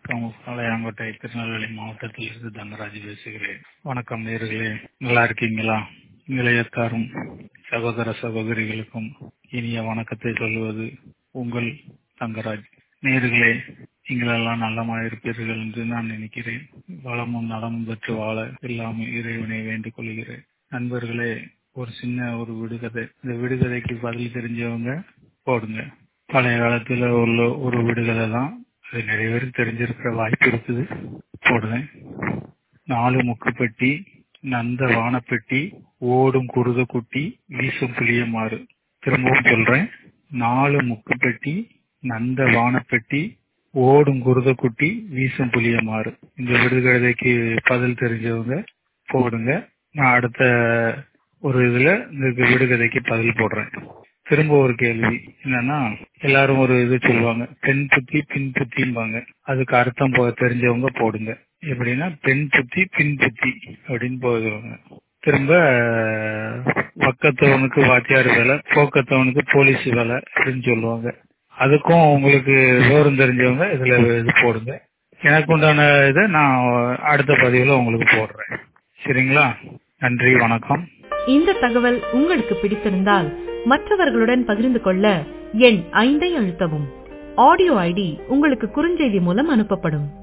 வணக்கம். பாளையங்கோட்டை திருநெல்வேலி மாவட்டத்திலிருந்து தங்கராஜ் பேசுகிறேன். வணக்கம் நேயர்களே, நல்லா இருக்கீங்களா? இளையத்தாரும் சகோதர சகோதரிகளுக்கும் இனிய வணக்கத்தை சொல்வது உங்கள் தங்கராஜ். நேயர்களே, நீங்களெல்லாம் நலமாக இருப்பீர்கள் என்று நான் நினைக்கிறேன். வளமும் நலமும் பெற்று வாழ எல்லாம் இறைவனை வேண்டிக் கொள்கிறேன். நண்பர்களே, ஒரு விடுகதை. இந்த விடுகதைக்கு பதில் தெரிஞ்சவங்க போடுங்க. பழைய காலத்துல உள்ள ஒரு விடுகதை தான். அது நிறைய பேருக்கு தெரிஞ்சிருக்கிற வாய்ப்பு இருக்குது. போடுவேன். 4 முக்குப்பெட்டி, நந்த வானப்பெட்டி, ஓடும் குருத குட்டி, வீசும் புளிய மாறு. திரும்பவும் சொல்றேன். 4 முக்குப்பெட்டி, நந்த வானப்பெட்டி, ஓடும் குருத குட்டி, வீசும் புளிய மாறு. இந்த விடுகதைக்கு பதில் தெரிஞ்சவங்க போடுங்க. நான் அடுத்த ஒரு இதுல இந்த விடுகதைக்கு பதில் போடுறேன். திரும்ப ஒரு கேள்வி என்னன்னா, எல்லாரும் ஒரு இது சொல்லுவாங்க, பெண் புத்தி பின் புத்திம்பாங்க. அதுக்கு அர்த்தம் தெரிஞ்சவங்க போடுங்க. எப்படின்னா, பெண் புத்தி பின் புத்தி அப்படின்னு போடுவாங்க. திரும்ப பக்கத்தவனுக்கு வாத்தியார் வேலை, போக்கத்தவனுக்கு போலீஸ் வேலை அப்படின்னு சொல்லுவாங்க. அதுக்கும் உங்களுக்கு விவரம் தெரிஞ்சவங்க இதுல இது போடுங்க. எனக்கு உண்டான இதை நான் அடுத்த பதிவுல உங்களுக்கு போடுறேன். சரிங்களா? நன்றி, வணக்கம். இந்த தகவல் உங்களுக்கு பிடித்திருந்தால் மற்றவர்களுடன் பகிர்ந்து கொள்ள எண் 5 அழுத்தவும். ஆடியோ ஐடி உங்களுக்கு குறுஞ்செய்தி மூலம் அனுப்பப்படும்.